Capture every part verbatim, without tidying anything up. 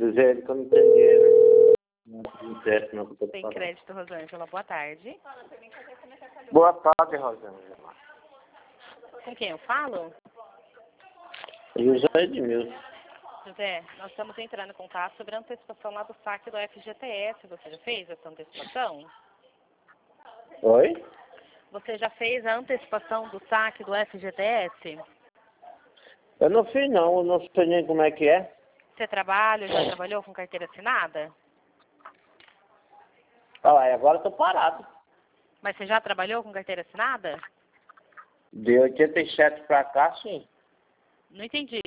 Dizer que eu não tenho dinheiro. Não tenho crédito, não, que eu tô Tem parado. crédito, Rosângela. Boa tarde. Boa tarde, Rosângela. Com quem eu falo? José Edmilson. José, nós estamos entrando em contato sobre a antecipação lá do saque do F G T S. Você já fez essa antecipação? Oi? Você já fez a antecipação do saque do F G T S? Eu não fiz não, eu não sei nem como é que é. Você trabalha, já trabalhou com carteira assinada? Ah, agora eu tô parado. Mas você já trabalhou com carteira assinada? De oitenta e sete pra cá, sim. Não entendi.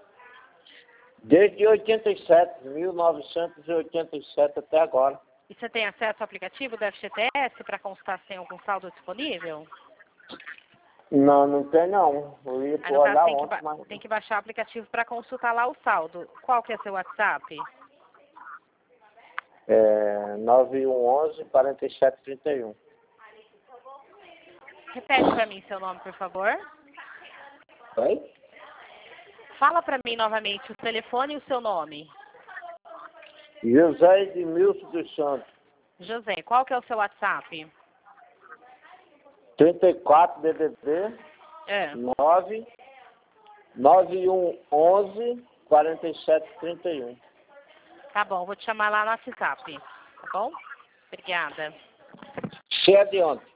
Desde oitenta e sete, mil novecentos e oitenta e sete até agora. E você tem acesso ao aplicativo do F G T S para consultar se tem algum saldo disponível? Não, não tem não. Eu ia Aí, no caso, olhar tem que, ontem, ba- mas... tem que baixar o aplicativo para consultar lá o saldo. Qual que é seu WhatsApp? É... nove um um um, quarenta e sete, trinta e um. Repete para mim seu nome, por favor. Oi? Fala para mim novamente o telefone e o seu nome. José Edmilson dos Santos. José, qual que é o seu WhatsApp? trinta e quatro D D D É. nove nove um um, quarenta e sete, trinta e um. Tá bom, vou te chamar lá no WhatsApp. Tá bom? Obrigada. Você é de onde?